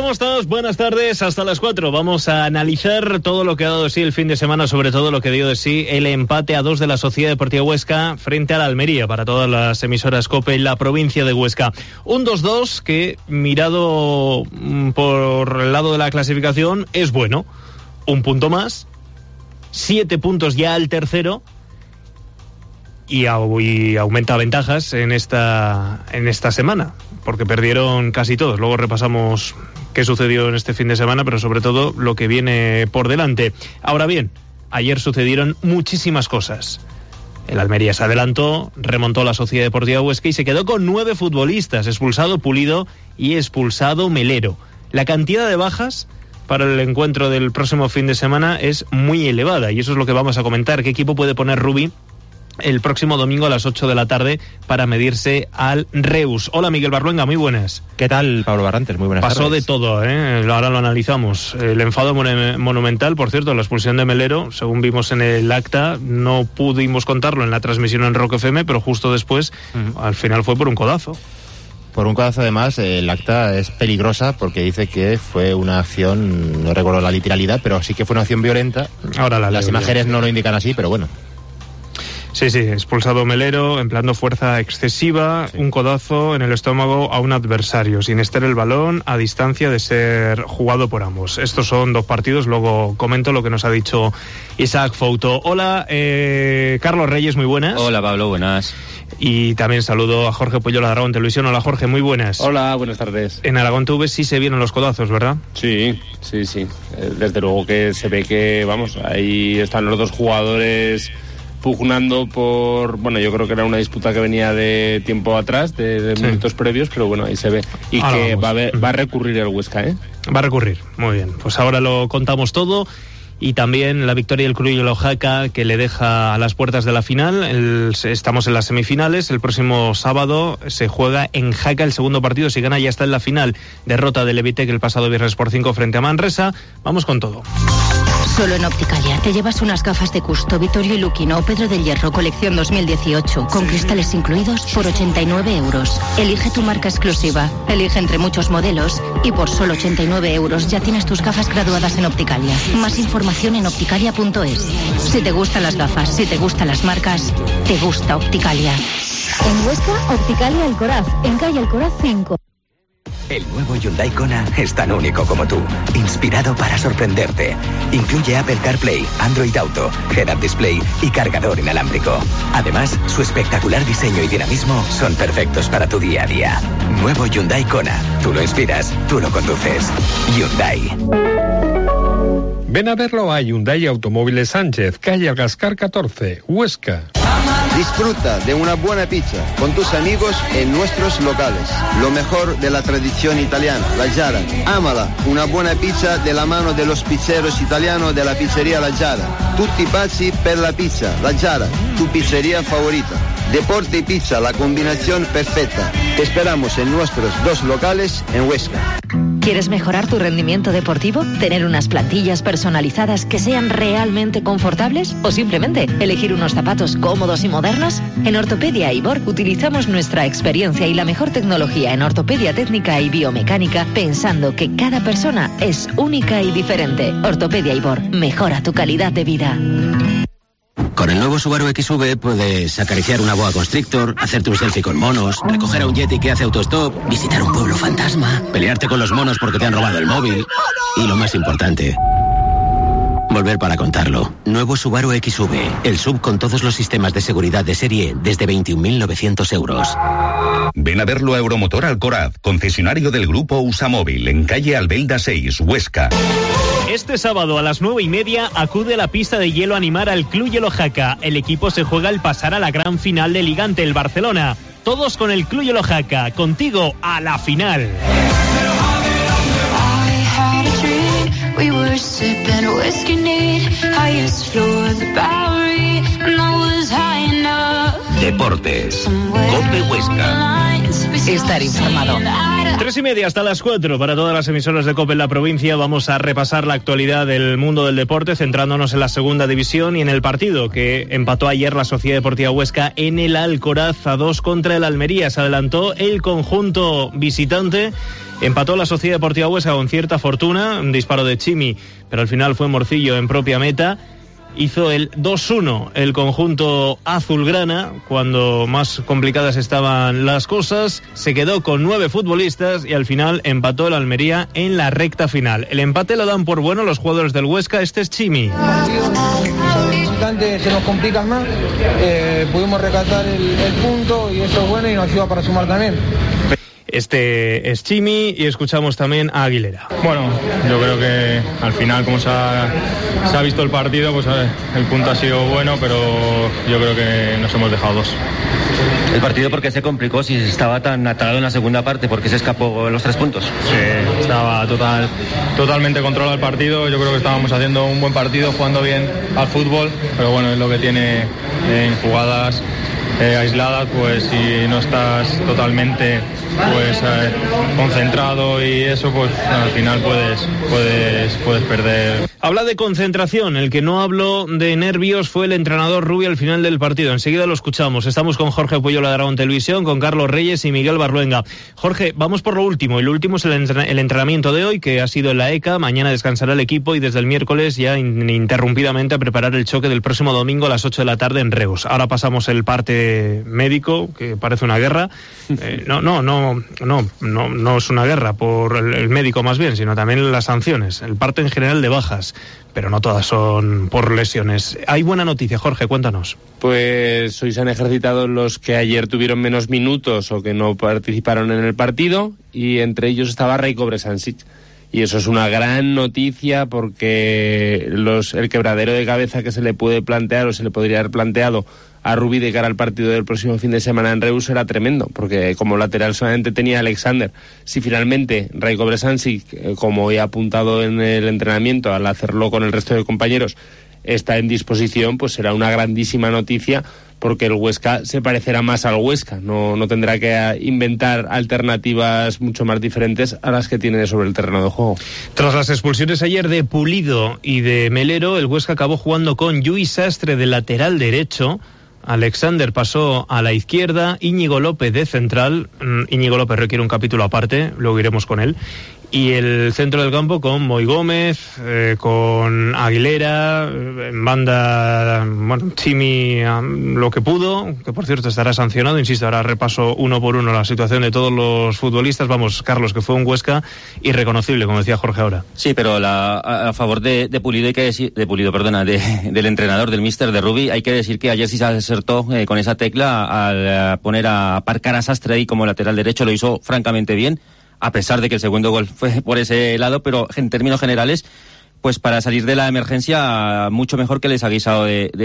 ¿cómo estás? Buenas tardes, hasta las 4. Vamos a analizar todo lo que ha dado de sí el fin de semana, sobre todo lo que dio de sí el empate a 2 de la Sociedad Deportiva Huesca frente a la Almería, para todas las emisoras COPE en la provincia de Huesca. Un 2-2 que, mirado por el lado de la clasificación, es bueno. Un punto más, 7 puntos ya al tercero, y aumenta ventajas en esta semana, porque perdieron casi todos. Luego repasamos qué sucedió en este fin de semana, pero sobre todo lo que viene por delante. Ahora bien, ayer sucedieron muchísimas cosas. El Almería se adelantó, remontó la Sociedad Deportiva Huesca y se quedó con 9 futbolistas, expulsado Pulido y expulsado Melero. La cantidad de bajas para el encuentro del próximo fin de semana es muy elevada, y eso es lo que vamos a comentar. ¿Qué equipo puede poner Rubi el próximo domingo a las 8 de la tarde para medirse al Reus? Hola, Miguel Barluenga, muy buenas. ¿Qué tal, Pablo Barrantes? Muy buenas tardes. Pasó de todo, ahora lo analizamos. El enfado monumental, por cierto, la expulsión de Melero, según vimos en el acta, no pudimos contarlo en la transmisión en Rock FM, pero justo después, al final fue por un codazo. Por un codazo, además, el acta es peligrosa porque dice que fue una acción, no recuerdo la literalidad, pero sí que fue una acción violenta. Ahora las imágenes no lo indican así, pero bueno. Sí, expulsado Melero, empleando fuerza excesiva, sí. Un codazo en el estómago a un adversario, sin estar el balón a distancia de ser jugado por ambos. Estos son 2 partidos, luego comento lo que nos ha dicho Isaac Fouto. Hola, Carlos Reyes, muy buenas. Hola, Pablo, buenas. Y también saludo a Jorge Pueyo de Aragón Televisión. Hola, Jorge, muy buenas. Hola, buenas tardes. En Aragón TV sí se vieron los codazos, ¿verdad? Sí. Desde luego que se ve que, ahí están los 2 jugadores pugnando por, yo creo que era una disputa que venía de tiempo atrás, de minutos previos, pero ahí se ve. Y ahora que va a recurrir el Huesca, Va a recurrir, muy bien. Pues ahora lo contamos todo. Y también la victoria del Cruyelo Jaca, que le deja a las puertas de la final. Estamos en las semifinales. El próximo sábado se juega en Jaca el segundo partido. Si gana, ya está en la final. Derrota del Levitec el pasado viernes por 5 frente a Manresa. Vamos con todo. Solo en Opticalia te llevas unas gafas de Custo, Vittorio y Luquino o Pedro del Hierro, colección 2018, con cristales incluidos por 89 euros. Elige tu marca exclusiva, elige entre muchos modelos y por solo 89 euros ya tienes tus gafas graduadas en Opticalia. Más información en opticalia.es. Si te gustan las gafas, si te gustan las marcas, te gusta Opticalia. En Huesca, Opticalia Alcoraz, en calle Alcoraz 5. El nuevo Hyundai Kona es tan único como tú, inspirado para sorprenderte. Incluye Apple CarPlay, Android Auto, Head-Up Display y cargador inalámbrico. Además, su espectacular diseño y dinamismo son perfectos para tu día a día. Nuevo Hyundai Kona. Tú lo inspiras, tú lo conduces. Hyundai. Ven a verlo a Hyundai Automóviles Sánchez, calle Algascar 14, Huesca. Disfruta de una buena pizza con tus amigos en nuestros locales. Lo mejor de la tradición italiana, la Giara. Ámala, una buena pizza de la mano de los pizzeros italianos de la pizzería La Giara. Tutti pazzi per la pizza, La Giara, tu pizzería favorita. Deporte y pizza, la combinación perfecta. Te esperamos en nuestros 2 locales en Huesca. ¿Quieres mejorar tu rendimiento deportivo? ¿Tener unas plantillas personalizadas que sean realmente confortables? ¿O simplemente elegir unos zapatos cómodos y modernos? En Ortopedia Ibor utilizamos nuestra experiencia y la mejor tecnología en ortopedia técnica y biomecánica, pensando que cada persona es única y diferente. Ortopedia Ibor, mejora tu calidad de vida. Con el nuevo Subaru XV puedes acariciar una boa constrictor, hacerte un selfie con monos, recoger a un yeti que hace autostop, visitar un pueblo fantasma, pelearte con los monos porque te han robado el móvil y, lo más importante, volver para contarlo. Nuevo Subaru XV, el SUV con todos los sistemas de seguridad de serie desde 21.900 euros. Ven a verlo a Euromotor Alcoraz, concesionario del grupo Usamóvil, en calle Albelda 6, Huesca. Este sábado a las 9:30 acude a la pista de hielo a animar al Club Hielo Jaca. El equipo se juega el pasar a la gran final de Liga ante el Barcelona. Todos con el Club Hielo Jaca, contigo a la final. Deportes, COPE Huesca. estar informado. 3:30 hasta las 4 para todas las emisoras de COPE en la provincia. Vamos a repasar la actualidad del mundo del deporte, centrándonos en la segunda división y en el partido que empató ayer la Sociedad Deportiva Huesca en el Alcoraz a 2 contra el Almería. Se adelantó el conjunto visitante. Empató la Sociedad Deportiva Huesca con cierta fortuna, un disparo de Chimi, pero al final fue Morcillo en propia meta. Hizo el 2-1 el conjunto azulgrana cuando más complicadas estaban las cosas. Se quedó con 9 futbolistas y al final empató el Almería en la recta final. El empate lo dan por bueno los jugadores del Huesca. Este es Chimi. Se nos complica más, pudimos rescatar el punto y eso es bueno y nos ayuda para sumar también. Este es Chimi y escuchamos también a Aguilera. Bueno, yo creo que al final, como se ha visto el partido, pues el punto ha sido bueno, pero yo creo que nos hemos dejado 2. ¿El partido por qué se complicó si estaba tan atarado en la segunda parte? ¿Por qué se escapó los 3 puntos? Sí, estaba totalmente controlado el partido. Yo creo que estábamos haciendo un buen partido, jugando bien al fútbol, pero bueno, es lo que tiene en jugadas aisladas, pues si no estás totalmente concentrado y eso, pues al final puedes perder. Habla de concentración. El que no habló de nervios fue el entrenador Rubio al final del partido. Enseguida lo escuchamos. Estamos con Jorge Puyola de Aragón Televisión, con Carlos Reyes y Miguel Barluenga. Jorge, vamos por lo último. Y lo último es el entrenamiento de hoy, que ha sido en la ECA. Mañana descansará el equipo y desde el miércoles ya ininterrumpidamente a preparar el choque del próximo domingo a las 8 de la tarde en Reus. Ahora pasamos el parte médico, que parece una guerra. No es una guerra por el médico más bien, sino también las sanciones. El parte en general de bajas, pero no todas son por lesiones. Hay buena noticia, Jorge, cuéntanos. Pues hoy se han ejercitado los que ayer tuvieron menos minutos o que no participaron en el partido, y entre ellos estaba Rajko Bresančić. Y eso es una gran noticia porque el quebradero de cabeza que se le puede plantear o se le podría haber planteado a Rubí de cara al partido del próximo fin de semana en Reus era tremendo, porque como lateral solamente tenía Alexander. Si finalmente Rajko Bresančić, como he apuntado en el entrenamiento al hacerlo con el resto de compañeros, está en disposición, pues será una grandísima noticia, porque el Huesca se parecerá más al Huesca, no tendrá que inventar alternativas mucho más diferentes a las que tiene sobre el terreno de juego. Tras las expulsiones ayer de Pulido y de Melero, el Huesca acabó jugando con Lluís Sastre de lateral derecho. Alexander pasó a la izquierda, Íñigo López de central. Íñigo López requiere un capítulo aparte, luego iremos con él. Y el centro del campo con Moy Gómez, con Aguilera, en banda, Chimi lo que pudo, que por cierto estará sancionado. Insisto, ahora repaso uno por uno la situación de todos los futbolistas. Vamos, Carlos, que fue un Huesca irreconocible, como decía Jorge ahora. Sí, pero a favor de Pulido hay que decir, del entrenador, del míster de Rubí, hay que decir que ayer sí se acertó con esa tecla al poner a aparcar a Sastre ahí como lateral derecho. Lo hizo francamente bien, a pesar de que el segundo gol fue por ese lado, pero en términos generales, pues para salir de la emergencia mucho mejor que les ha guisado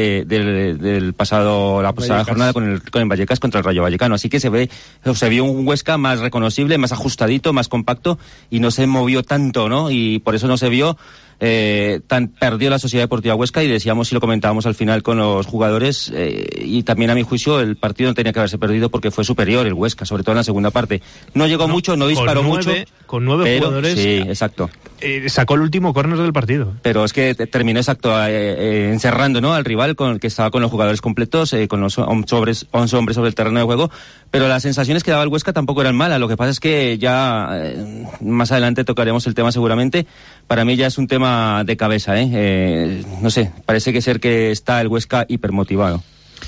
del pasado, la pasada jornada con el Vallecas contra el Rayo Vallecano. Así que se vio un Huesca más reconocible, más ajustadito, más compacto, y no se movió tanto, ¿no? Y por eso no se vio perdió la Sociedad Deportiva Huesca, y decíamos, y lo comentábamos al final con los jugadores, y también a mi juicio el partido no tenía que haberse perdido porque fue superior el Huesca, sobre todo en la segunda parte. No llegó mucho, no disparó mucho. Con 9 jugadores. Sí, exacto. Sacó el último córner del partido. Pero es que terminó encerrando, ¿no?, al rival, con el que estaba con los jugadores completos, con los 11 hombres sobre el terreno de juego. Pero las sensaciones que daba el Huesca tampoco eran malas. Lo que pasa es que ya más adelante tocaremos el tema seguramente. Para mí ya es un tema de cabeza, no sé, parece que está el Huesca hipermotivado.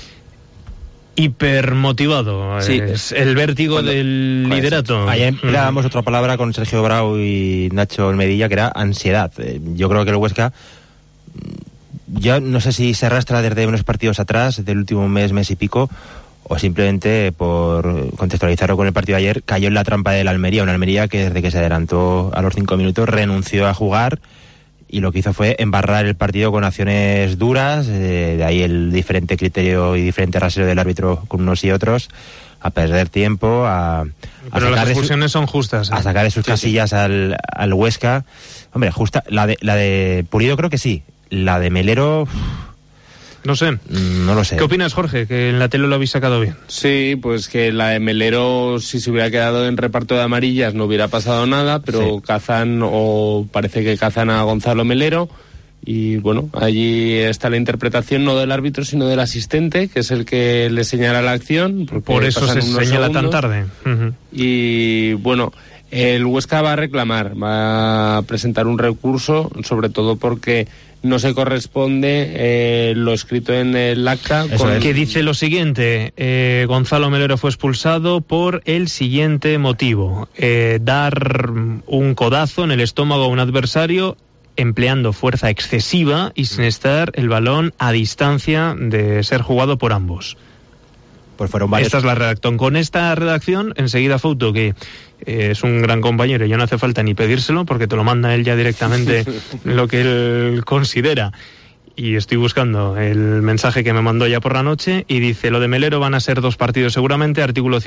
Hipermotivado, sí, es el vértigo del liderato. Ayer empleábamos otra palabra con Sergio Brau y Nacho Olmedilla, que era ansiedad. Yo creo que el Huesca, yo no sé si se arrastra desde unos partidos atrás, del último mes y pico, o simplemente, por contextualizarlo con el partido de ayer, cayó en la trampa del Almería, una Almería que desde que se adelantó a los 5 minutos renunció a jugar, y lo que hizo fue embarrar el partido con acciones duras, de ahí el diferente criterio y diferente rasero del árbitro con unos y otros, a perder tiempo, pero las expulsiones son justas, a sacar de sus casillas al Huesca. Hombre, justa, la de Pulido creo que sí, la de Melero... No sé. No lo sé. ¿Qué opinas, Jorge? Que en la tele lo habéis sacado bien. Sí, pues que la de Melero, si se hubiera quedado en reparto de amarillas, no hubiera pasado nada, pero sí. Parece que cazan a Gonzalo Melero. Y bueno, allí está la interpretación no del árbitro, sino del asistente, que es el que le señala la acción. Por eso se señala tan tarde. Y bueno, el Huesca va a reclamar, va a presentar un recurso, sobre todo porque no se corresponde lo escrito en el acta. Que dice lo siguiente: Gonzalo Melero fue expulsado por el siguiente motivo: dar un codazo en el estómago a un adversario empleando fuerza excesiva y sin estar el balón a distancia de ser jugado por ambos. Pues fueron varios. Esta es la redacción. Con esta redacción, enseguida Fouto, que es un gran compañero y ya no hace falta ni pedírselo porque te lo manda él ya directamente lo que él considera. Y estoy buscando el mensaje que me mandó ya por la noche y dice: lo de Melero van a ser 2 partidos seguramente, artículo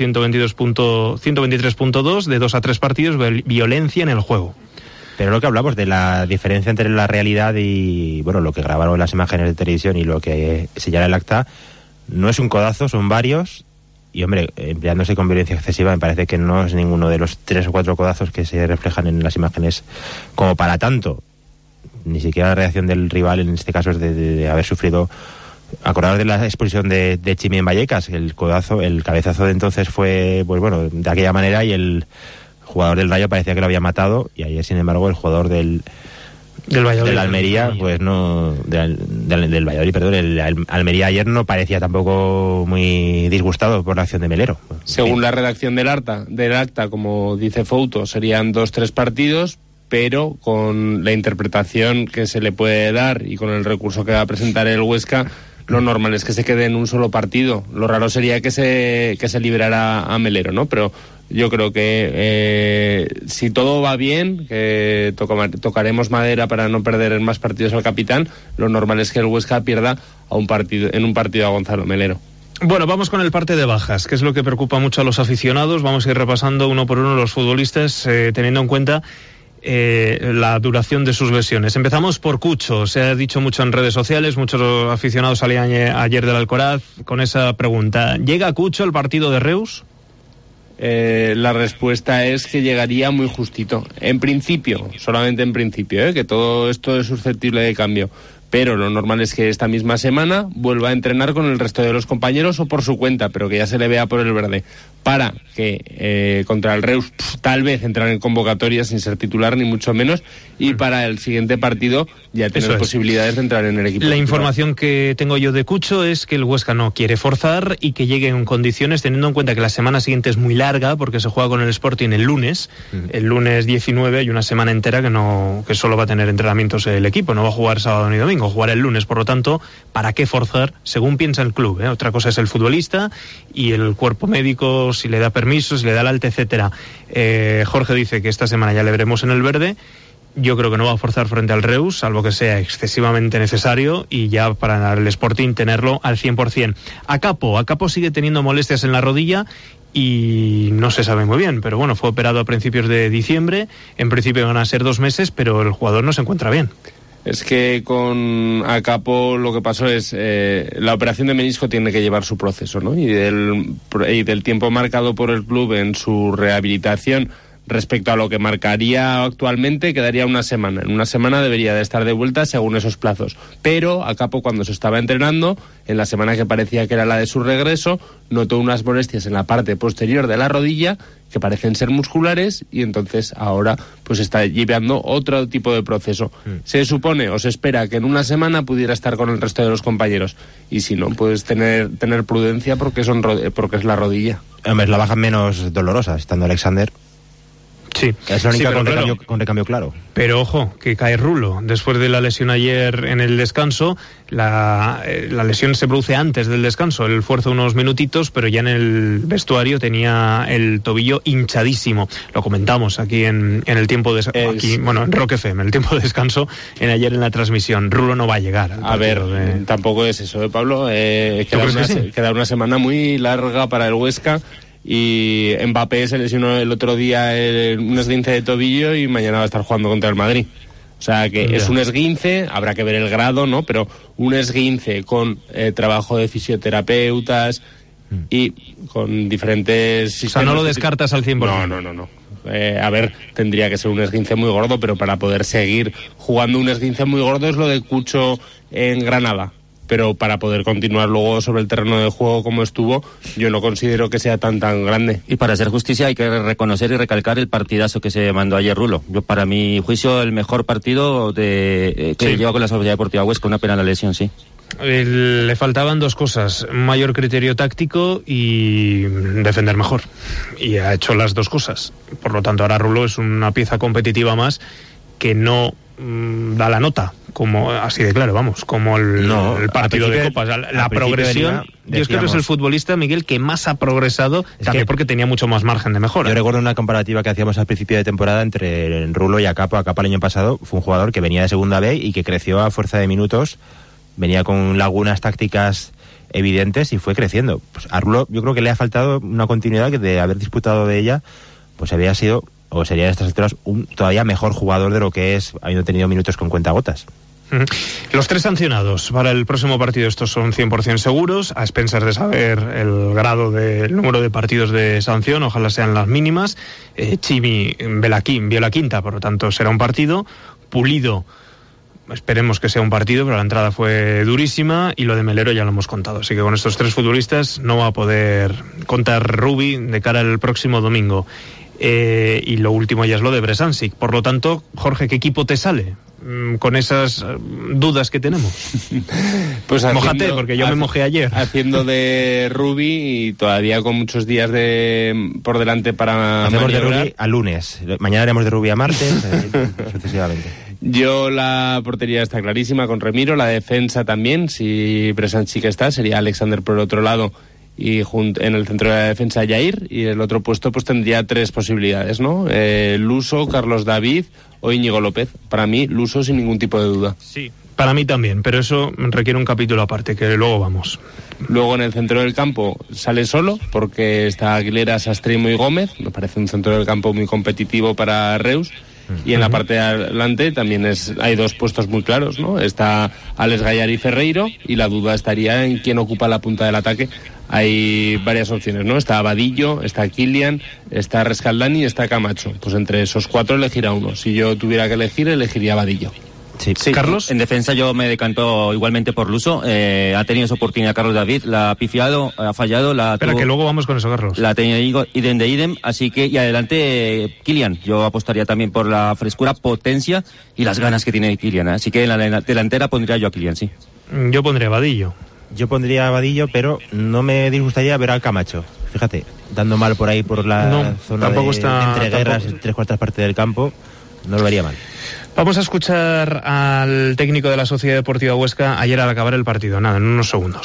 123.2, de 2 a 3 partidos, violencia en el juego. Pero lo que hablamos de la diferencia entre la realidad y bueno, lo que grabaron las imágenes de televisión y lo que señala el acta, no es un codazo, son varios. Y hombre, empleándose con violencia excesiva, me parece que no es ninguno de los 3 o 4 codazos que se reflejan en las imágenes como para tanto. Ni siquiera la reacción del rival en este caso es de haber sufrido. Acordaros de la expulsión de Chimi en Vallecas, el cabezazo de entonces fue, pues bueno, de aquella manera, y el jugador del Rayo parecía que lo había matado, y ayer sin embargo el jugador del Almería, pues no, del Valladolid, perdón, el Almería ayer no parecía tampoco muy disgustado por la acción de Melero. Según la redacción del acta, como dice Fouto, serían 2-3 partidos, pero con la interpretación que se le puede dar y con el recurso que va a presentar el Huesca, lo normal es que se quede en un solo partido. Lo raro sería que se liberara a Melero, ¿no? Pero yo creo que si todo va bien, que tocaremos madera para no perder en más partidos al capitán, lo normal es que el Huesca pierda en un partido a Gonzalo Melero. Bueno, vamos con el parte de bajas, que es lo que preocupa mucho a los aficionados. Vamos a ir repasando uno por uno los futbolistas, teniendo en cuenta la duración de sus lesiones. Empezamos por Cucho. Se ha dicho mucho en redes sociales, muchos aficionados salían ayer del Alcoraz con esa pregunta: ¿llega Cucho al partido de Reus? La respuesta es que llegaría muy justito. En principio, solamente en principio, que todo esto es susceptible de cambio. Pero lo normal es que esta misma semana vuelva a entrenar con el resto de los compañeros o por su cuenta, pero que ya se le vea por el verde, para que contra el Reus tal vez entrar en convocatoria sin ser titular ni mucho menos, y para el siguiente partido ya tener posibilidades de entrar en el equipo. La información que tengo yo de Cucho es que el Huesca no quiere forzar y que llegue en condiciones, teniendo en cuenta que la semana siguiente es muy larga porque se juega con el Sporting el lunes 19 y una semana entera que solo va a tener entrenamientos el equipo, no va a jugar sábado ni domingo, jugar el lunes, por lo tanto, ¿para qué forzar? Según piensa el club, otra cosa es el futbolista y el cuerpo médico, si le da permiso, si le da el alta, etcétera. Jorge dice que esta semana ya le veremos en el verde. Yo creo que no va a forzar frente al Reus, salvo que sea excesivamente necesario, y ya para el Sporting tenerlo al 100%. A Capo sigue teniendo molestias en la rodilla y no se sabe muy bien, pero bueno, fue operado a principios de diciembre. En principio van a ser 2 meses, pero el jugador no se encuentra bien. Es que con Acapo lo que pasó es la operación de menisco tiene que llevar su proceso, ¿no? Y del tiempo marcado por el club en su rehabilitación respecto a lo que marcaría actualmente, quedaría una semana. En una semana debería de estar de vuelta según esos plazos. Pero Acapo, cuando se estaba entrenando, en la semana que parecía que era la de su regreso, notó unas molestias en la parte posterior de la rodilla que parecen ser musculares, y entonces ahora pues está llevando otro tipo de proceso. Se supone o se espera que en una semana pudiera estar con el resto de los compañeros, y si no, pues tener prudencia porque es la rodilla. Hombre, es la baja menos dolorosa, estando Alexander. Sí. Es la única con recambio claro. Pero ojo, que cae Rulo. Después de la lesión ayer en el descanso, la lesión se produce antes del descanso. Él fuerza unos minutitos, pero ya en el vestuario tenía el tobillo hinchadísimo. Lo comentamos aquí en el tiempo de en Rock FM, en el tiempo de descanso, ayer en la transmisión. Rulo no va a llegar. A ver, tampoco es eso, Pablo. Queda una semana muy larga para el Huesca. Y Mbappé se lesionó el otro día un esguince de tobillo y mañana va a estar jugando contra el Madrid. O sea que es un esguince, habrá que ver el grado, ¿no? Pero un esguince con trabajo de fisioterapeutas y con diferentes sistemas. O sea, no lo descartas al 100%. No. A ver, tendría que ser un esguince muy gordo, pero para poder seguir jugando un esguince muy gordo es lo de Cucho en Granada. Pero para poder continuar luego sobre el terreno de juego como estuvo, yo no considero que sea tan grande. Y para hacer justicia hay que reconocer y recalcar el partidazo que se mandó ayer Rulo. Yo, para mi juicio, el mejor partido que lleva con la Sociedad Deportiva Huesca, una pena la lesión, sí. Le faltaban dos cosas: mayor criterio táctico y defender mejor. Y ha hecho las dos cosas. Por lo tanto, ahora Rulo es una pieza competitiva más que no da la nota, como así de claro, vamos, como el partido de Copas, la progresión. Yo es que es el futbolista, Miguel, que más ha progresado, también porque tenía mucho más margen de mejora. Yo recuerdo una comparativa que hacíamos al principio de temporada entre Rulo y Acapa. Acapa el año pasado fue un jugador que venía de segunda B y que creció a fuerza de minutos, venía con lagunas tácticas evidentes y fue creciendo. Pues a Rulo yo creo que le ha faltado una continuidad, que de haber disputado de ella, pues había sido, o sería en estas alturas, un todavía mejor jugador de lo que es, habiendo tenido minutos con cuentagotas. Los 3 sancionados para el próximo partido, estos son 100% seguros, a expensas de saber el grado del número de partidos de sanción, ojalá sean las mínimas. Chimi vio la quinta, por lo tanto será un partido. Pulido, esperemos que sea un partido, pero la entrada fue durísima, y lo de Melero ya lo hemos contado, así que con estos 3 futbolistas no va a poder contar Rubi de cara al próximo domingo. Y lo último ya es lo de Bresansic. Por lo tanto, Jorge, ¿qué equipo te sale con esas dudas que tenemos? Pues mójate, porque yo me mojé ayer. Haciendo de Rubi y todavía con muchos días por delante para hacemos maniobrar. de Rubi a lunes, mañana haremos de Rubi a martes, sucesivamente. Yo, la portería está clarísima con Remiro, la defensa también, si Bresansic está, sería Alexander por el otro lado, y en el centro de la defensa Jair, y el otro puesto pues tendría 3 posibilidades, ¿no? Luso, Carlos David o Íñigo López. Para mí, Luso sin ningún tipo de duda. Sí, para mí también, pero eso requiere un capítulo aparte, que luego vamos. Luego en el centro del campo sale solo, porque está Aguilera, Sastrimo y Gómez. Me parece un centro del campo muy competitivo para Reus. Y en la parte de adelante también hay 2 puestos muy claros, ¿no? Está Alex Gallar y Ferreiro, y la duda estaría en quién ocupa la punta del ataque. Hay varias opciones, ¿no? Está Vadillo, está Kilian, está Rescaldani y está Camacho. Pues entre esos 4 elegirá uno. Si yo tuviera que elegir, elegiría Vadillo. Sí. Carlos. En defensa yo me decanto igualmente por Luso. Ha tenido su oportunidad Carlos David, la ha pifiado, ha fallado. Espera, que luego vamos con eso, Carlos. La ha tenido idem de idem, así que, y adelante Kilian. Yo apostaría también por la frescura, potencia y las ganas que tiene Kilian, ¿eh? Así que en la delantera pondría yo a Kilian, sí. Yo pondría a Vadillo. Yo pondría a Vadillo, pero no me disgustaría ver a Camacho. Fíjate, dando mal por ahí por la zona entre guerras, 3/4 partes del campo, no lo vería mal. Vamos a escuchar al técnico de la Sociedad Deportiva Huesca ayer al acabar el partido. Nada, en unos segundos.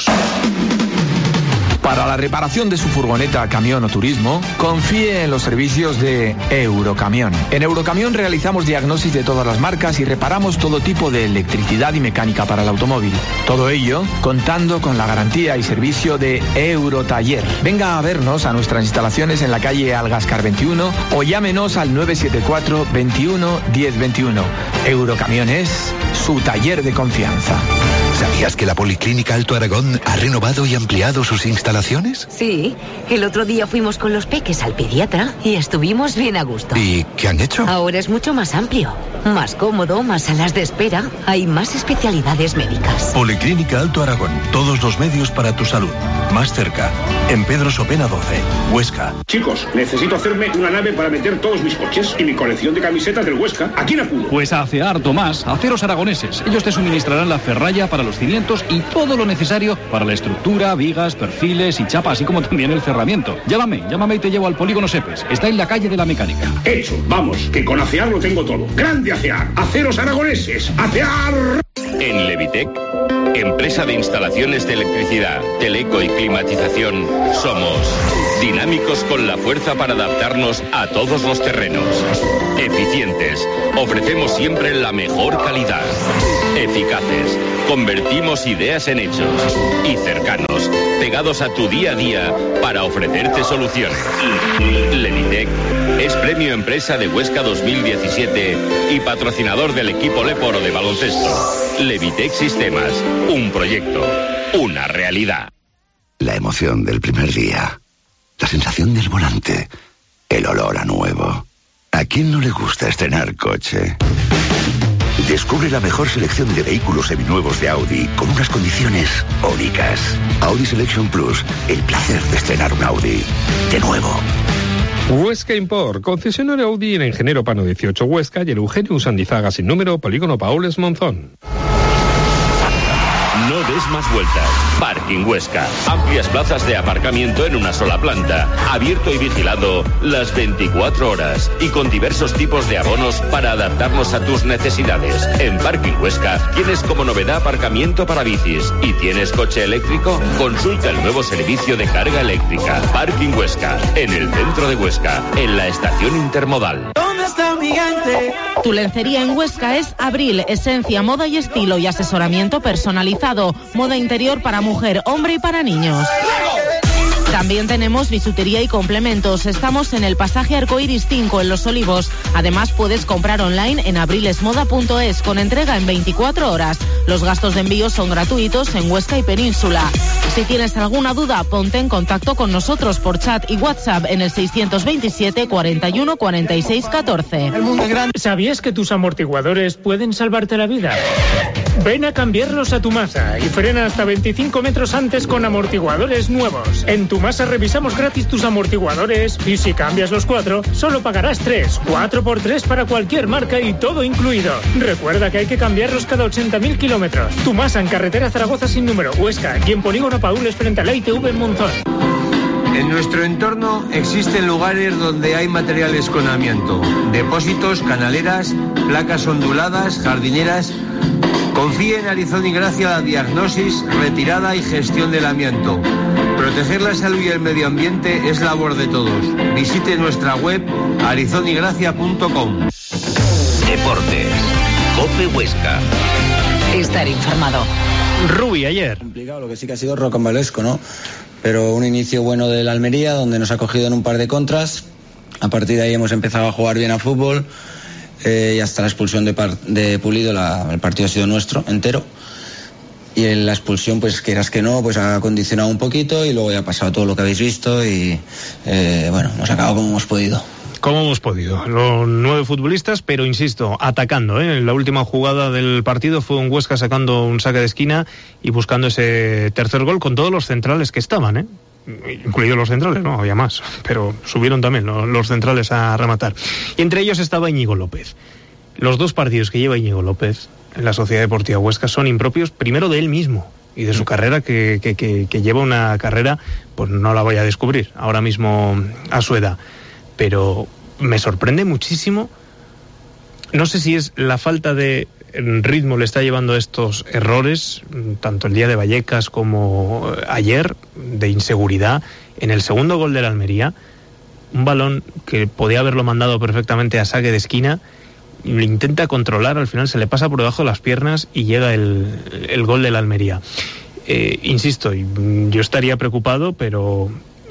Para la reparación de su furgoneta, camión o turismo, confíe en los servicios de Eurocamión. En Eurocamión realizamos diagnosis de todas las marcas y reparamos todo tipo de electricidad y mecánica para el automóvil. Todo ello contando con la garantía y servicio de Eurotaller. Venga a vernos a nuestras instalaciones en la calle Algascar 21 o llámenos al 974 21 10 21. Eurocamión es su taller de confianza. ¿Sabías que la Policlínica Alto Aragón ha renovado y ampliado sus instalaciones? Sí, el otro día fuimos con los peques al pediatra y estuvimos bien a gusto. ¿Y qué han hecho? Ahora es mucho más amplio, más cómodo, más salas de espera, hay más especialidades médicas. Policlínica Alto Aragón, todos los medios para tu salud. Más cerca, en Pedro Sopena 12, Huesca. Chicos, necesito hacerme una nave para meter todos mis coches y mi colección de camisetas del Huesca. ¿A quién acudo? Pues a ACEAR, Tomás, Aceros Aragoneses. Ellos te suministrarán la ferralla para los cimientos y todo lo necesario para la estructura, vigas, perfiles y chapa, así como también el cerramiento. Llámame y te llevo al Polígono Sepes. Está en la calle de la Mecánica. Hecho, vamos, que con ACEAR lo tengo todo. ¡Grande ACEAR! ¡Aceros Aragoneses! ¡ACEAR! En Levitec, empresa de instalaciones de electricidad, teleco y climatización, somos dinámicos con la fuerza para adaptarnos a todos los terrenos. Eficientes, ofrecemos siempre la mejor calidad. Eficaces, convertimos ideas en hechos. Y cercanos, te pegados a tu día a día para ofrecerte soluciones. Levitec es Premio Empresa de Huesca 2017 y patrocinador del equipo Leporo de baloncesto. Levitec Sistemas, un proyecto, una realidad. La emoción del primer día, la sensación del volante, el olor a nuevo. ¿A quién no le gusta estrenar coche? Descubre la mejor selección de vehículos seminuevos de Audi con unas condiciones únicas. Audi Selection Plus, el placer de estrenar un Audi de nuevo. Huesca Import, concesionario Audi en Ingeniero Pano 18 Huesca y el Eugenio Sandizaga sin número, Polígono Paules Monzón. No des más vueltas. Parking Huesca. Amplias plazas de aparcamiento en una sola planta. Abierto y vigilado las 24 horas. Y con diversos tipos de abonos para adaptarnos a tus necesidades. En Parking Huesca tienes como novedad aparcamiento para bicis. ¿Y tienes coche eléctrico? Consulta el nuevo servicio de carga eléctrica. Parking Huesca. En el centro de Huesca. En la estación intermodal. ¿Dónde está mi gente? Tu lencería en Huesca es Abril, esencia, moda y estilo y asesoramiento personalizado. Moda interior para mujer, hombre y para niños. También tenemos bisutería y complementos. Estamos en el pasaje Arcoiris 5 en Los Olivos. Además puedes comprar online en abrilesmoda.es con entrega en 24 horas. Los gastos de envío son gratuitos en Huesca y Península. Si tienes alguna duda, ponte en contacto con nosotros por chat y WhatsApp en el 627 41 46 14. ¿Sabías que tus amortiguadores pueden salvarte la vida? Ven a cambiarlos a Tumasa y frena hasta 25 metros antes con amortiguadores nuevos. En Tumasa revisamos gratis tus amortiguadores y si cambias los 4, solo pagarás 3. 4x3 para cualquier marca y todo incluido. Recuerda que hay que cambiarlos cada 80.000 kilómetros. Tumasa en carretera Zaragoza sin número, Huesca, y en Polígono Paules frente a la ITV en Monzón. En nuestro entorno existen lugares donde hay materiales con amianto, depósitos, canaleras, placas onduladas, jardineras. Confíe en Arizón y Gracia la diagnosis, retirada y gestión del amianto. Proteger la salud y el medio ambiente es labor de todos. Visite nuestra web arizonygracia.com. Deportes. COPE Huesca. Estar informado. Rubi, ayer. Complicado, lo que sí que ha sido rocambolesco, ¿no? Pero un inicio bueno del Almería, donde nos ha cogido en un par de contras. A partir de ahí hemos empezado a jugar bien a fútbol. Y hasta la expulsión de Pulido, el partido ha sido nuestro, entero. Y en la expulsión, pues quieras que no, pues ha condicionado un poquito y luego ya ha pasado todo lo que habéis visto y bueno, hemos acabado como hemos podido. Como hemos podido. Los 9 futbolistas, pero insisto, atacando. En la última jugada del partido fue un Huesca sacando un saque de esquina y buscando ese tercer gol con todos los centrales que estaban, incluidos los centrales, no había más, pero subieron también los centrales a rematar. Y entre ellos estaba Íñigo López. Los 2 partidos que lleva Íñigo López en la Sociedad Deportiva Huesca son impropios, primero de él mismo y de su carrera, que lleva una carrera, pues no la voy a descubrir ahora mismo a su edad, pero me sorprende muchísimo. No sé si es la falta de ritmo le está llevando a estos errores, tanto el día de Vallecas como ayer, de inseguridad. En el segundo gol del Almería, un balón que podía haberlo mandado perfectamente a saque de esquina, lo intenta controlar, al final se le pasa por debajo de las piernas y llega el gol del Almería. Insisto, yo estaría preocupado, pero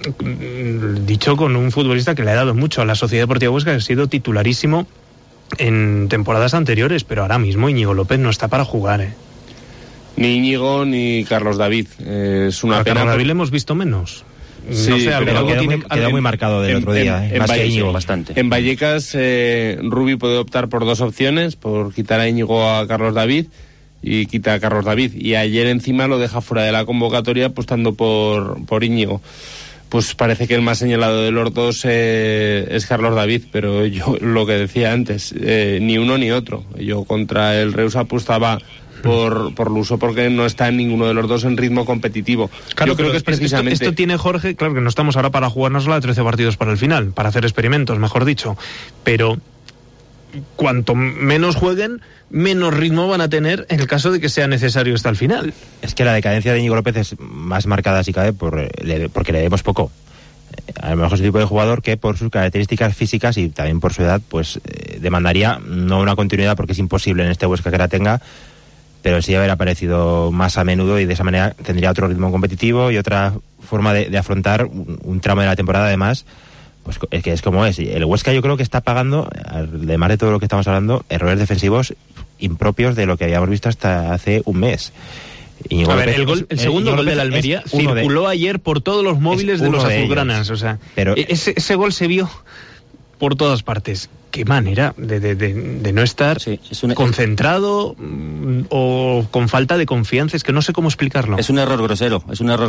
dicho con un futbolista que le ha dado mucho a la Sociedad Deportiva Huesca, que ha sido titularísimo en temporadas anteriores, pero ahora mismo Íñigo López no está para jugar. Ni Íñigo ni Carlos David. Es una pena. Carlos David le hemos visto menos. Sí, no sé, pero quedó muy marcado del otro día, más que Íñigo. Bastante. En Vallecas, Rubi puede optar por 2 opciones, por quitar a Íñigo a Carlos David y quita a Carlos David. Y ayer encima lo deja fuera de la convocatoria apostando por Íñigo. Pues parece que el más señalado de los dos es Carlos David, pero yo lo que decía antes, ni uno ni otro. Yo contra el Reus apostaba por Luso porque no está en ninguno de los dos en ritmo competitivo. Claro, yo creo que es precisamente... Esto tiene Jorge, claro que no estamos ahora para jugarnos la 13 partidos para el final, para hacer experimentos, mejor dicho, pero cuanto menos jueguen, menos ritmo van a tener en el caso de que sea necesario hasta el final. Es que la decadencia de Íñigo López es más marcada si cabe porque le vemos poco. A lo mejor es el tipo de jugador que por sus características físicas y también por su edad pues demandaría no una continuidad, porque es imposible en este Huesca que la tenga, pero sí haber aparecido más a menudo, y de esa manera tendría otro ritmo competitivo y otra forma de afrontar un tramo de la temporada, además, pues es que es como es. El Huesca yo creo que está pagando, además de todo lo que estamos hablando, errores defensivos impropios de lo que habíamos visto hasta hace un mes. A ver, el segundo gol de la Almería circuló ayer por todos los móviles de los azulgranas, o sea, pero ese gol se vio por todas partes. Qué manera de no estar concentrado o con falta de confianza, es que no sé cómo explicarlo. Es un error grosero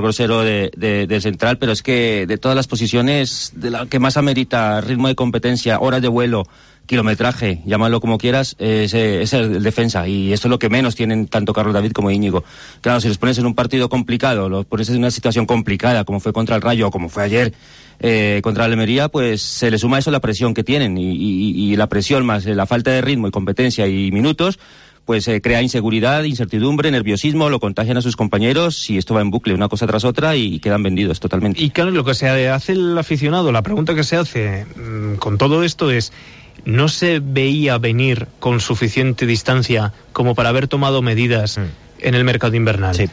del central, pero es que de todas las posiciones, de la que más amerita ritmo de competencia, horas de vuelo, kilometraje, llámalo como quieras, es el defensa, y esto es lo que menos tienen tanto Carlos David como Íñigo. Claro, si los pones en un partido complicado, los pones en una situación complicada, como fue contra el Rayo o como fue ayer contra la Almería, pues se le suma eso la presión que tienen, y la presión más la falta de ritmo y competencia y minutos, pues crea inseguridad, incertidumbre, nerviosismo, lo contagian a sus compañeros, y esto va en bucle, una cosa tras otra, y quedan vendidos totalmente. Y claro, lo que se hace el aficionado, la pregunta que se hace con todo esto es: ¿no se veía venir con suficiente distancia como para haber tomado medidas en el mercado invernal? Sí.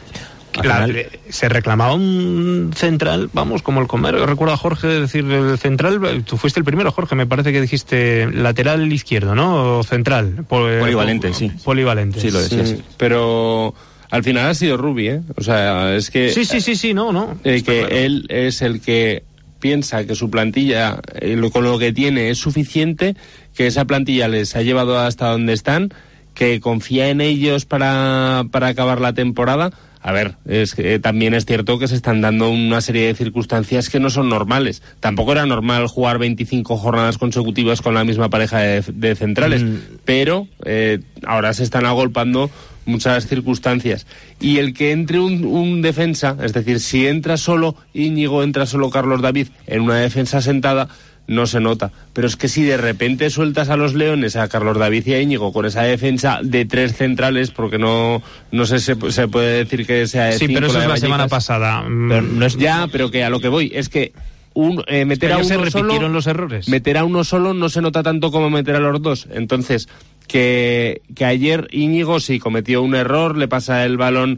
Se reclamaba un central, vamos, como el Comer. Recuerdo a Jorge decir el central, tú fuiste el primero, Jorge, me parece que dijiste lateral izquierdo, ¿no? O central. Polivalente, sí. Polivalente. Sí, lo decías. Sí, pero al final ha sido Rubi, ¿eh? O sea, es que... Sí, no. Que claro. Él es el que piensa que su plantilla, con lo que tiene, es suficiente, que esa plantilla les ha llevado hasta donde están, que confía en ellos para acabar la temporada. A ver, es que también es cierto que se están dando una serie de circunstancias que no son normales. Tampoco era normal jugar 25 jornadas consecutivas con la misma pareja de centrales, pero ahora se están agolpando muchas circunstancias. Y el que entre un defensa, es decir, si entra solo Íñigo, entra solo Carlos David en una defensa sentada, no se nota. Pero es que si de repente sueltas a los Leones, a Carlos David y a Íñigo, con esa defensa de 3 centrales, porque no sé, se puede decir que sea de 5. Sí, pero eso es la semana pasada. Pero no es... Ya, pero que a lo que voy es que meter a uno se repitieron solo, los errores. Meter a uno solo no se nota tanto como meter a los dos. Entonces, que ayer Íñigo sí cometió un error, le pasa el balón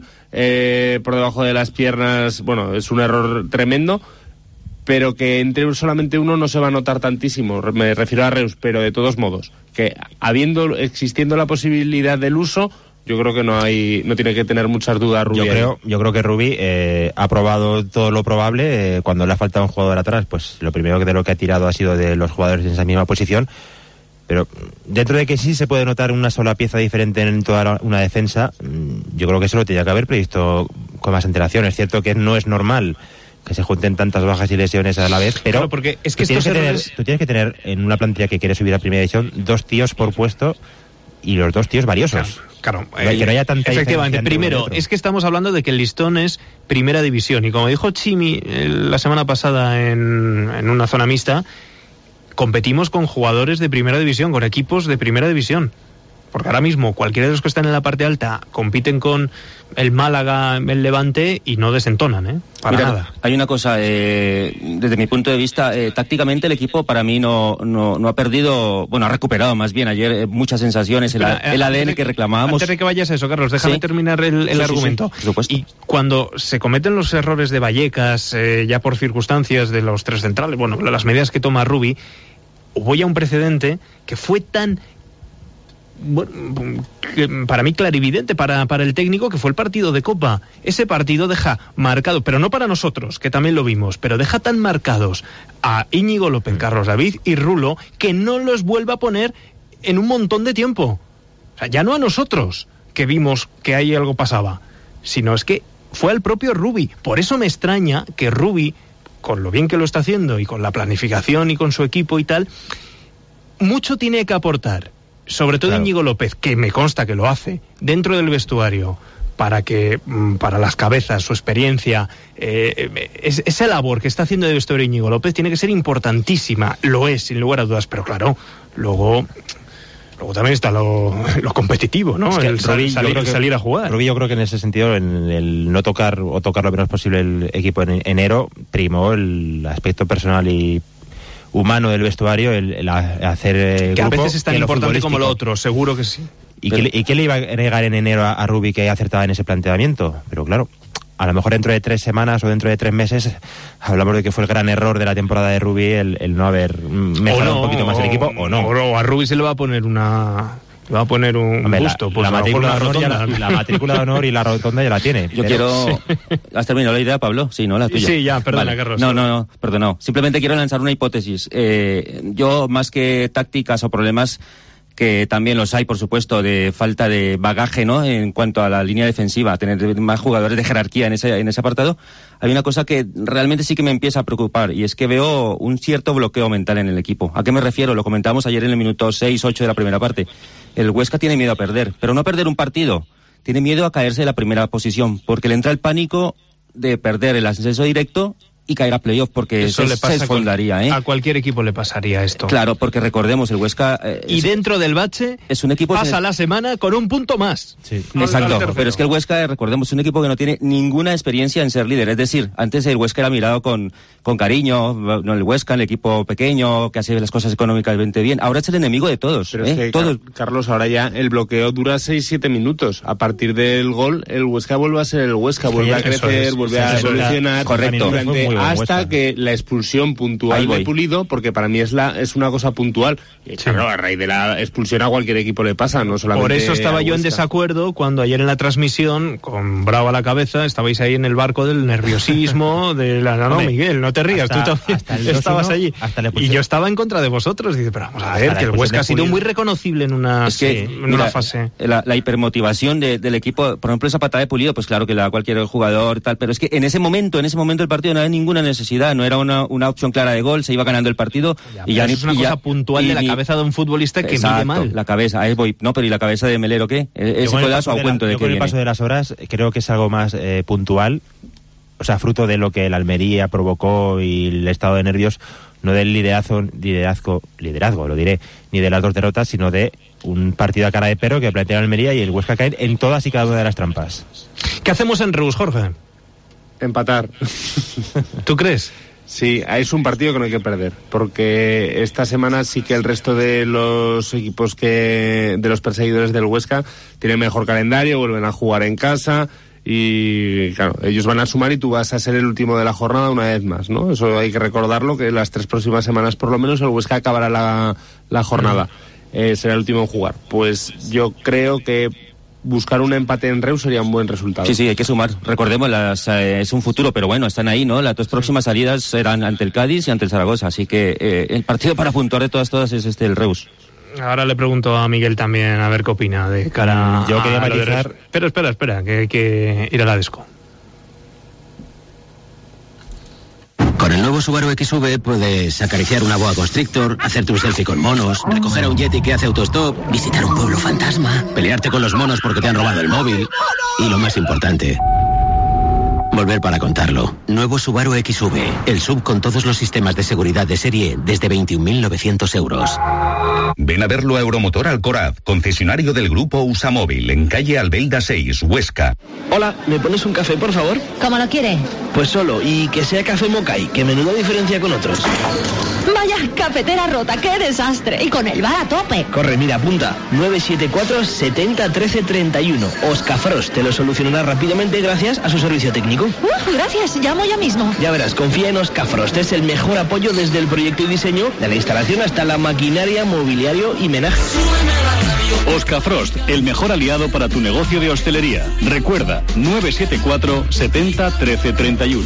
por debajo de las piernas, bueno, es un error tremendo, pero que entre solamente uno no se va a notar tantísimo, me refiero a Reus, pero de todos modos, que existiendo la posibilidad del uso, yo creo que no tiene que tener muchas dudas Rubi. Yo creo que Rubi ha probado todo lo probable. Cuando le ha faltado un jugador atrás, pues lo primero de lo que ha tirado ha sido de los jugadores en esa misma posición. Pero dentro de que sí se puede notar una sola pieza diferente en toda una defensa, yo creo que eso lo tenía que haber previsto con más antelación. Es cierto que no es normal que se junten tantas bajas y lesiones a la vez, pero claro, porque es que tú tienes que tener en una plantilla que quiere subir a primera división 2 tíos por puesto, y los 2 tíos valiosos. Claro, que no haya tanta efectivamente. Primero, es que estamos hablando de que el listón es primera división, y como dijo Chimi la semana pasada en una zona mixta, competimos con jugadores de primera división, con equipos de primera división. Porque ahora mismo cualquiera de los que están en la parte alta compiten con el Málaga, el Levante, y no desentonan, para nada. Hay una cosa, desde mi punto de vista, tácticamente el equipo para mí no ha perdido, bueno, ha recuperado más bien ayer muchas sensaciones, el ADN que reclamábamos. Antes de que vayas a eso, Carlos, déjame terminar el argumento. Sí, por supuesto. Y cuando se cometen los errores de Vallecas, ya por circunstancias de los 3 centrales, bueno, las medidas que toma Rubi, hubo ya un precedente que fue tan... Bueno, para mí clarividente para el técnico, que fue el partido de Copa. Ese partido deja marcado, pero no para nosotros, que también lo vimos, pero deja tan marcados a Íñigo López, Carlos David y Rulo, que no los vuelve a poner en un montón de tiempo. O sea, ya no a nosotros, que vimos que ahí algo pasaba, sino es que fue al propio Rubi. Por eso me extraña que Rubi, con lo bien que lo está haciendo y con la planificación y con su equipo y tal, mucho tiene que aportar. Sobre todo Íñigo López, que me consta que lo hace, dentro del vestuario, para las cabezas, su experiencia, esa labor que está haciendo de vestuario Íñigo López tiene que ser importantísima, lo es, sin lugar a dudas, pero claro, luego también está lo competitivo, ¿no? Es que el salir a jugar. Rubi, yo creo que en ese sentido, en el no tocar o tocar lo menos posible el equipo en enero, primó el aspecto personal y humano del vestuario, el hacer que grupo, a veces es tan importante como lo otro, seguro que sí. ¿Y qué le iba a negar en enero a Rubi que acertaba en ese planteamiento? Pero claro, a lo mejor dentro de 3 semanas o dentro de 3 meses hablamos de que fue el gran error de la temporada de Rubi el no haber mejorado un poquito más el equipo, o no. O a Rubi se le va a poner un busto. La matrícula de honor y la rotonda ya la tiene. Yo quiero... ¿Has terminado la idea, Pablo? Sí, ¿no? La tuya. Sí, ya, perdona, vale. Carlos. No, perdona. Simplemente quiero lanzar una hipótesis. Yo, más que tácticas o problemas, que también los hay, por supuesto, de falta de bagaje, ¿no?, en cuanto a la línea defensiva, tener más jugadores de jerarquía en ese apartado, hay una cosa que realmente sí que me empieza a preocupar, y es que veo un cierto bloqueo mental en el equipo. ¿A qué me refiero? Lo comentábamos ayer en el minuto 6-8 de la primera parte. El Huesca tiene miedo a perder, pero no a perder un partido, tiene miedo a caerse de la primera posición, porque le entra el pánico de perder el ascenso directo y caer a playoff, porque eso le pasa, se esfondaría, a cualquier equipo le pasaría esto. Claro, porque recordemos, el Huesca... y dentro del bache es un equipo pasa la semana con un punto más. Sí. Exacto, pero es que el Huesca, recordemos, es un equipo que no tiene ninguna experiencia en ser líder. Es decir, antes el Huesca era mirado con cariño, no el Huesca, el equipo pequeño, que hace las cosas económicamente bien. Ahora es el enemigo de todos. Pero es que, todos. Carlos, ahora ya el bloqueo dura 6-7 minutos. A partir del gol, el Huesca vuelve a ser el Huesca, vuelve a crecer, vuelve a evolucionar. Correcto. Hasta que la expulsión puntual de Pulido, porque para mí es una cosa puntual. Claro, a raíz de la expulsión a cualquier equipo le pasa, no solamente. Por eso estaba yo en desacuerdo cuando ayer en la transmisión, con Bravo a la cabeza, estabais ahí en el barco del nerviosismo, de la... No, Miguel, no te rías, tú también estabas allí. Y yo estaba en contra de vosotros. Dice, pero vamos a ver, que el Huesca ha sido muy reconocible en una fase. La hipermotivación del equipo, por ejemplo, esa patada de Pulido, pues claro que la da cualquier jugador, tal, pero es que en ese momento del partido no había ninguna necesidad, no era una opción clara de gol, se iba ganando el partido y ya es una cosa puntual de la cabeza de un futbolista que mide mal. La cabeza, ahí voy, no, pero ¿y la cabeza de Melero qué? Ese pedazo a cuento de que con el paso de las horas creo que es algo más puntual, o sea, fruto de lo que el Almería provocó y el estado de nervios, no del liderazgo, lo diré, ni de las 2 derrotas, sino de un partido a cara de perro que plantea el Almería y el Huesca caen en todas y cada una de las trampas. ¿Qué hacemos en Reus, Jorge? Empatar. ¿Tú crees? Sí, es un partido que no hay que perder, porque esta semana sí que el resto de los equipos de los perseguidores del Huesca tienen mejor calendario, vuelven a jugar en casa y claro, ellos van a sumar y tú vas a ser el último de la jornada una vez más, ¿no? Eso hay que recordarlo, que las 3 próximas semanas por lo menos el Huesca acabará la jornada, será el último en jugar. Pues yo creo que buscar un empate en Reus sería un buen resultado. Sí, hay que sumar. Recordemos, es un futuro, pero bueno, están ahí, ¿no? Las 2 próximas salidas serán ante el Cádiz y ante el Zaragoza, así que el partido para puntuar de todas es el Reus. Ahora le pregunto a Miguel también a ver qué opina de cara yo quería matizar. Pero espera, que hay que ir a la Desco. Con el nuevo Subaru XV puedes acariciar una boa constrictor, hacerte un selfie con monos, recoger a un yeti que hace autostop, visitar un pueblo fantasma, pelearte con los monos porque te han robado el móvil y lo más importante, volver para contarlo. Nuevo Subaru XV, el SUV con todos los sistemas de seguridad de serie desde 21.900 euros. Ven a verlo a Euromotor Alcoraz, concesionario del grupo Usamóvil, en calle Albelda 6, Huesca. Hola, ¿me pones un café, por favor? ¿Cómo lo quiere? Pues solo, y que sea café Mokai, que menuda diferencia con otros. Vaya, cafetera rota, qué desastre. Y con el bar a tope. Corre, mira, apunta. 974 70 13 31. Oscafrost te lo solucionará rápidamente gracias a su servicio técnico. Gracias, llamo ya mismo. Ya verás, confía en Oscafrost. Es el mejor apoyo desde el proyecto y diseño, de la instalación hasta la maquinaria, mobiliario y menaje. Oscafrost, el mejor aliado para tu negocio de hostelería. Recuerda, 974 70 13 31.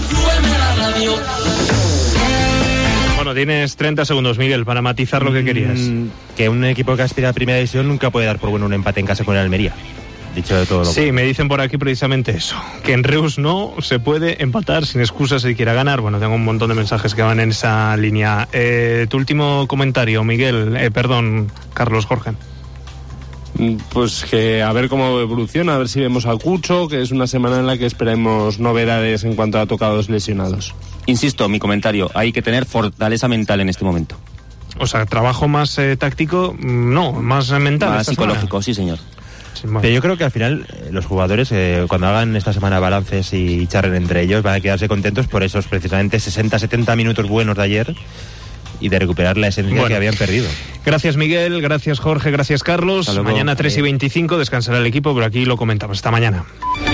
Bueno, tienes 30 segundos, Miguel, para matizar lo que querías. Que un equipo que aspira a primera división nunca puede dar por bueno un empate en casa con el Almería. Dicho de todo lo Sí, me dicen por aquí precisamente eso, que en Reus no se puede empatar sin excusas si quiera ganar. Bueno, tengo un montón de mensajes que van en esa línea. Tu último comentario, Miguel, Carlos, Jorge. Pues que a ver cómo evoluciona, a ver si vemos al Cucho, que es una semana en la que esperemos novedades en cuanto a tocados lesionados. Insisto, mi comentario, hay que tener fortaleza mental en este momento. O sea, trabajo más táctico, no, más mental. Más psicológico, sí, señor. Pero yo creo que al final los jugadores cuando hagan esta semana balances y charlen entre ellos van a quedarse contentos por esos precisamente 60-70 minutos buenos de ayer y de recuperar la esencia que habían perdido. Gracias Miguel, gracias Jorge, gracias Carlos. Mañana 3:25 descansará el equipo, pero aquí lo comentamos. Hasta mañana.